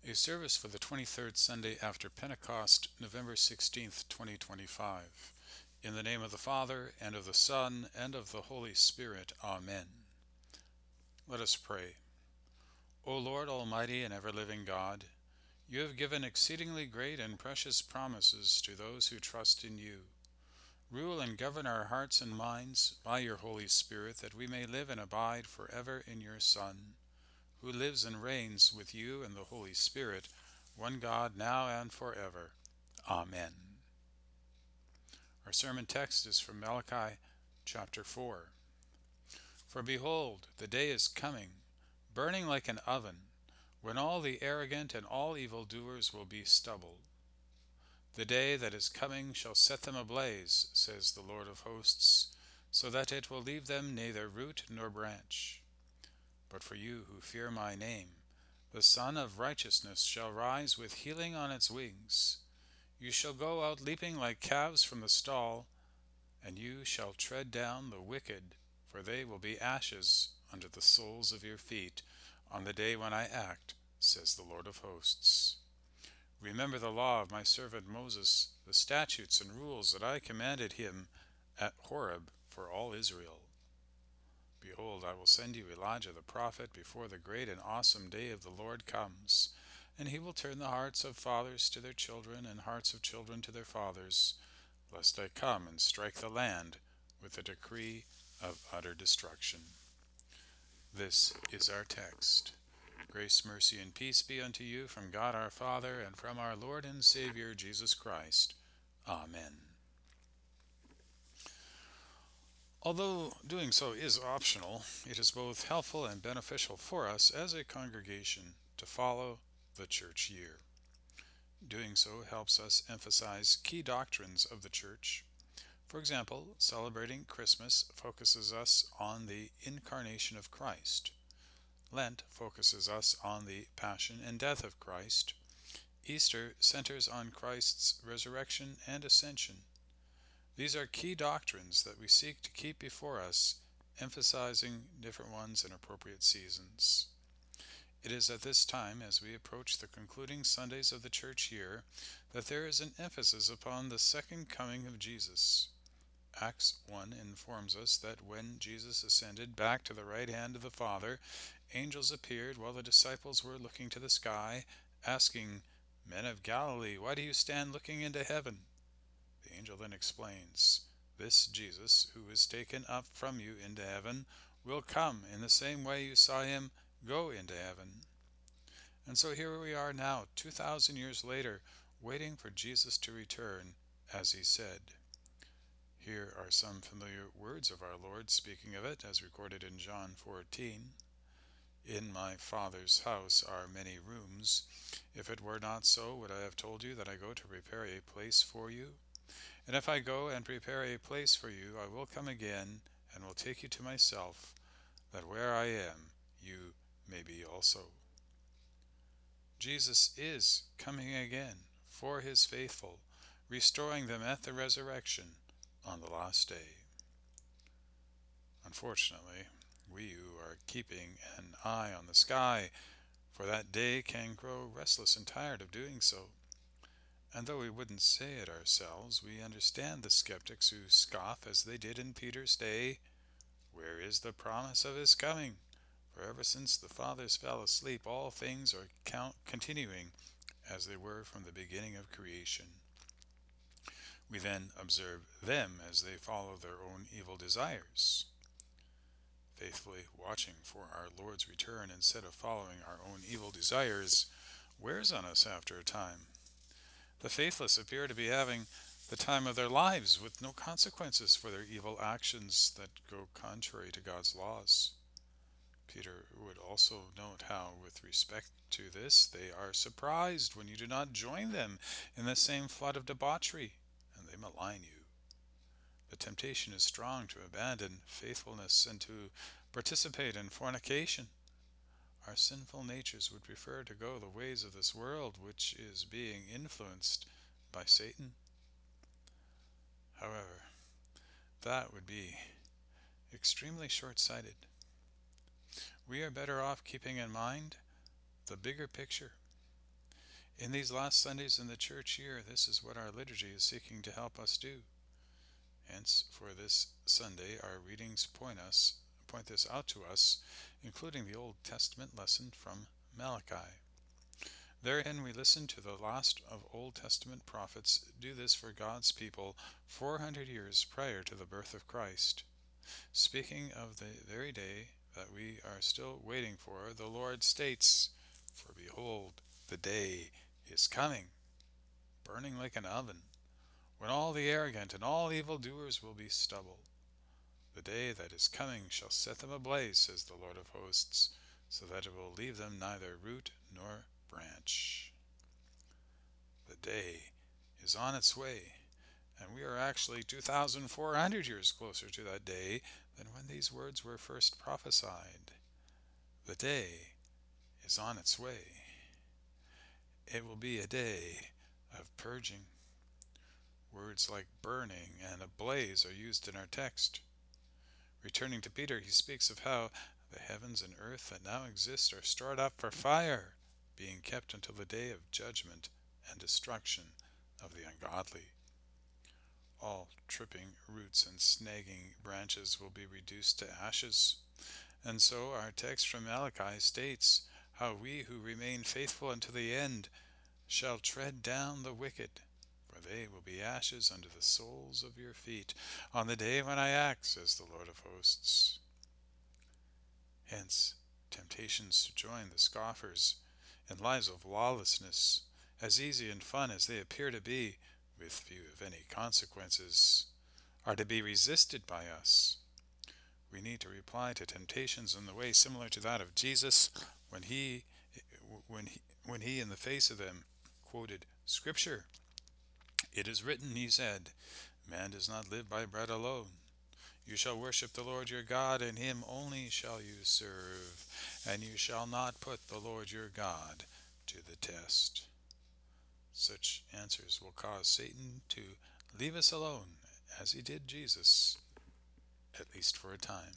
A service for the 23rd Sunday after Pentecost, November 16th, 2025. In the name of the Father, and of the Son, and of the Holy Spirit. Amen. Let us pray. O Lord, almighty and ever-living God, you have given exceedingly great and precious promises to those who trust in you. Rule and govern our hearts and minds by your Holy Spirit, that we may live and abide forever in your Son, who lives and reigns with you and the Holy Spirit, one God, now and forever. Amen. Our sermon text is from Malachi chapter 4. For behold, the day is coming, burning like an oven, when all the arrogant and all evildoers will be stubble. The day that is coming shall set them ablaze, says the Lord of hosts, so that it will leave them neither root nor branch. But for you who fear my name, the Sun of Righteousness shall rise with healing on its wings. You shall go out leaping like calves from the stall, and you shall tread down the wicked, for they will be ashes under the soles of your feet on the day when I act, says the Lord of hosts. Remember the law of my servant Moses, the statutes and rules that I commanded him at Horeb for all Israel. Behold, I will send you Elijah the prophet before the great and awesome day of the Lord comes, and he will turn the hearts of fathers to their children and hearts of children to their fathers, lest I come and strike the land with a decree of utter destruction. This is our text. Grace, mercy, and peace be unto you from God our Father and from our Lord and Savior Jesus Christ. Amen. Although doing so is optional, it is both helpful and beneficial for us as a congregation to follow the church year. Doing so helps us emphasize key doctrines of the church. For example, celebrating Christmas focuses us on the incarnation of Christ. Lent focuses us on the passion and death of Christ. Easter centers on Christ's resurrection and ascension. These are key doctrines that we seek to keep before us, emphasizing different ones in appropriate seasons. It is at this time, as we approach the concluding Sundays of the church year, that there is an emphasis upon the second coming of Jesus. Acts 1 informs us that when Jesus ascended back to the right hand of the Father, angels appeared while the disciples were looking to the sky, asking, "Men of Galilee, why do you stand looking into heaven?" The angel then explains, "This Jesus, who is taken up from you into heaven, will come in the same way you saw him go into heaven." And so here we are now, 2,000 years later, waiting for Jesus to return, as he said. Here are some familiar words of our Lord speaking of it, as recorded in John 14. "In my Father's house are many rooms. If it were not so, would I have told you that I go to prepare a place for you? And if I go and prepare a place for you, I will come again and will take you to myself, that where I am, you may be also." Jesus is coming again for his faithful, restoring them at the resurrection on the last day. Unfortunately, we who are keeping an eye on the sky for that day can grow restless and tired of doing so. And though we wouldn't say it ourselves, we understand the skeptics who scoff as they did in Peter's day, "Where is the promise of his coming? For ever since the fathers fell asleep, all things are continuing as they were from the beginning of creation." We then observe them as they follow their own evil desires. Faithfully watching for our Lord's return instead of following our own evil desires wears on us after a time. The faithless appear to be having the time of their lives with no consequences for their evil actions that go contrary to God's laws. Peter would also note how, with respect to this, they are surprised when you do not join them in the same flood of debauchery, and they malign you. The temptation is strong to abandon faithfulness and to participate in fornication. Our sinful natures would prefer to go the ways of this world, which is being influenced by Satan. However, that would be extremely short-sighted. We are better off keeping in mind the bigger picture. In these last Sundays in the church year, this is what our liturgy is seeking to help us do. Hence, for this Sunday, our readings point this out to us, including the Old Testament lesson from Malachi. Therein we listen to the last of Old Testament prophets do this for God's people 400 years prior to the birth of Christ. Speaking of the very day that we are still waiting for, the Lord states, "For behold, the day is coming, burning like an oven, when all the arrogant and all evil doers will be stubble. The day that is coming shall set them ablaze, says the Lord of hosts, so that it will leave them neither root nor branch." The day is on its way, and we are actually 2,400 years closer to that day than when these words were first prophesied. The day is on its way. It will be a day of purging. Words like burning and ablaze are used in our text. Returning to Peter, he speaks of how the heavens and earth that now exist are stored up for fire, being kept until the day of judgment and destruction of the ungodly. All tripping roots and snagging branches will be reduced to ashes. And so our text from Malachi states how we who remain faithful unto the end shall tread down the wicked, for they will be ashes under the soles of your feet on the day when I act, says the Lord of hosts. Hence, temptations to join the scoffers in lives of lawlessness, as easy and fun as they appear to be, with few if any consequences, are to be resisted by us. We need to reply to temptations in the way similar to that of Jesus when he in the face of them quoted Scripture. "It is written," he said, "man does not live by bread alone. You shall worship the Lord your God, and him only shall you serve, and you shall not put the Lord your God to the test." Such answers will cause Satan to leave us alone, as he did Jesus, at least for a time.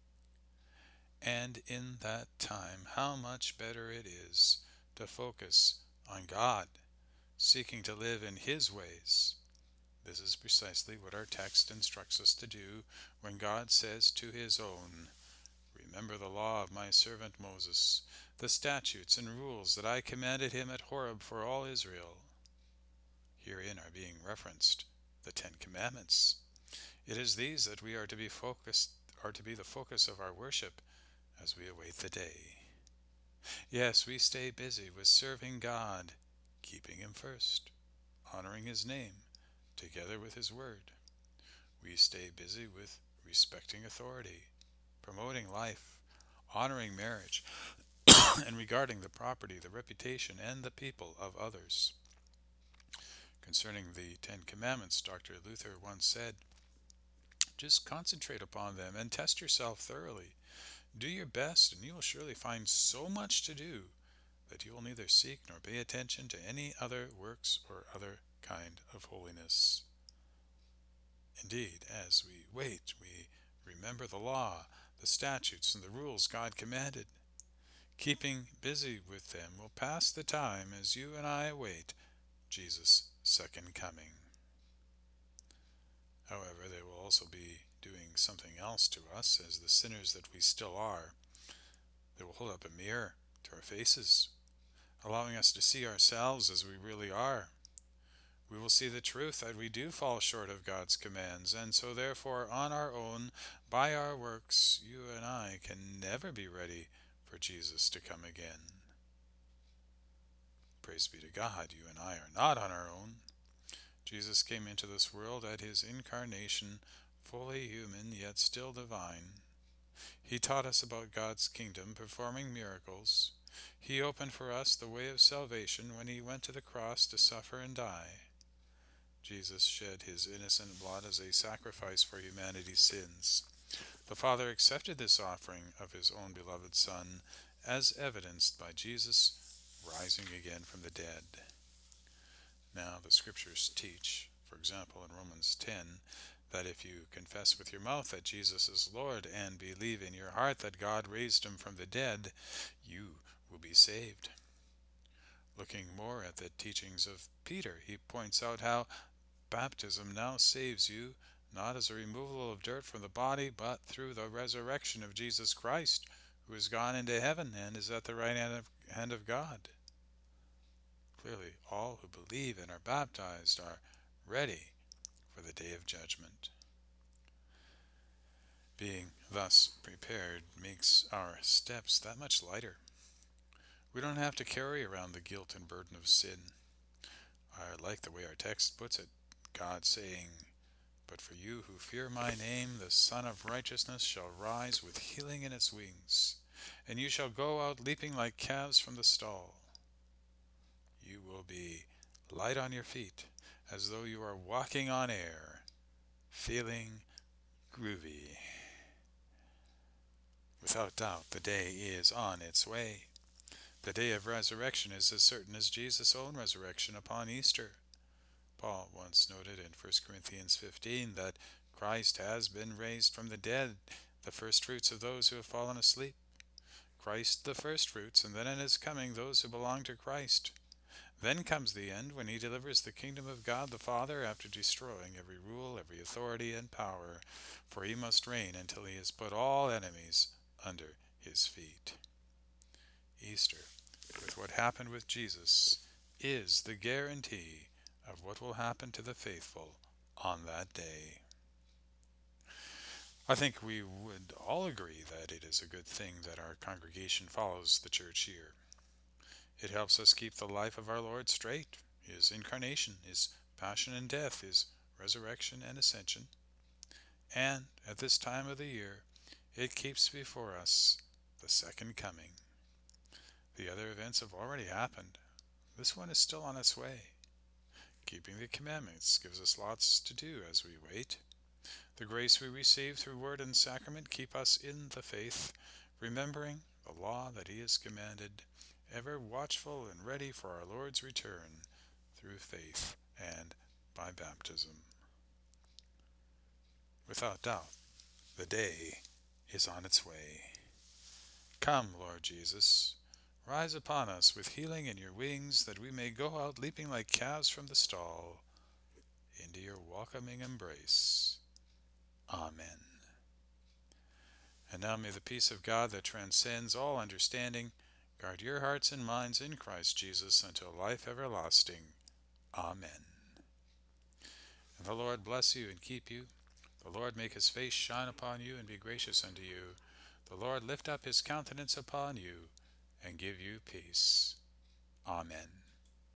And in that time, how much better it is to focus on God, seeking to live in his ways. This is precisely what our text instructs us to do when God says to his own, "Remember the law of my servant Moses, the statutes and rules that I commanded him at Horeb for all Israel." Herein are being referenced the 10 Commandments. It is these that we are to be the focus of our worship as we await the day. Yes, we stay busy with serving God, keeping him first, honoring his name, together with his word. We stay busy with respecting authority, promoting life, honoring marriage, and regarding the property, the reputation, and the people of others. Concerning the 10 Commandments, Dr. Luther once said, "Just concentrate upon them and test yourself thoroughly. Do your best, and you will surely find so much to do that you will neither seek nor pay attention to any other works or other kind of holiness." Indeed, as we wait, we remember the law, the statutes, and the rules God commanded. Keeping busy with them will pass the time as you and I await Jesus' second coming. However, they will also be doing something else to us as the sinners that we still are. They will hold up a mirror to our faces, allowing us to see ourselves as we really are. We will see the truth that we do fall short of God's commands, and so therefore on our own, by our works, you and I can never be ready for Jesus to come again. Praise be to God, you and I are not on our own. Jesus came into this world at his incarnation, fully human yet still divine. He taught us about God's kingdom, performing miracles. He opened for us the way of salvation when he went to the cross to suffer and die. Jesus shed his innocent blood as a sacrifice for humanity's sins. The Father accepted this offering of his own beloved Son, as evidenced by Jesus rising again from the dead. Now the Scriptures teach, for example in Romans 10, that if you confess with your mouth that Jesus is Lord and believe in your heart that God raised him from the dead, you will be saved. Looking more at the teachings of Peter, he points out how baptism now saves you, not as a removal of dirt from the body, but through the resurrection of Jesus Christ, who has gone into heaven and is at the right hand of God. Clearly, all who believe and are baptized are ready for the day of judgment. Being thus prepared makes our steps that much lighter. We don't have to carry around the guilt and burden of sin. I like the way our text puts it, God saying, "But for you who fear my name, the Son of Righteousness shall rise with healing in its wings, and you shall go out leaping like calves from the stall. You will be light on your feet, as though you are walking on air, feeling groovy." Without doubt, the day is on its way. The day of resurrection is as certain as Jesus' own resurrection upon Easter. Paul once noted in 1 Corinthians 15 that Christ has been raised from the dead, the firstfruits of those who have fallen asleep. Christ the firstfruits, and then in his coming those who belong to Christ. Then comes the end, when he delivers the kingdom of God the Father after destroying every rule, every authority and power, for he must reign until he has put all enemies under his feet. Easter, with what happened with Jesus, is the guarantee of what will happen to the faithful on that day. I think we would all agree that it is a good thing that our congregation follows the church year. It helps us keep the life of our Lord straight, his incarnation, his passion and death, his resurrection and ascension. And at this time of the year, it keeps before us the second coming. The other events have already happened. This one is still on its way. Keeping the commandments gives us lots to do as we wait. The grace we receive through word and sacrament keep us in the faith, remembering the law that he has commanded, ever watchful and ready for our Lord's return through faith and by baptism. Without doubt, the day is on its way. Come, Lord Jesus, rise upon us with healing in your wings, that we may go out leaping like calves from the stall into your welcoming embrace. Amen. And now may the peace of God that transcends all understanding guard your hearts and minds in Christ Jesus until life everlasting. Amen. And the Lord bless you and keep you. The Lord make his face shine upon you and be gracious unto you. The Lord lift up his countenance upon you and give you peace. Amen.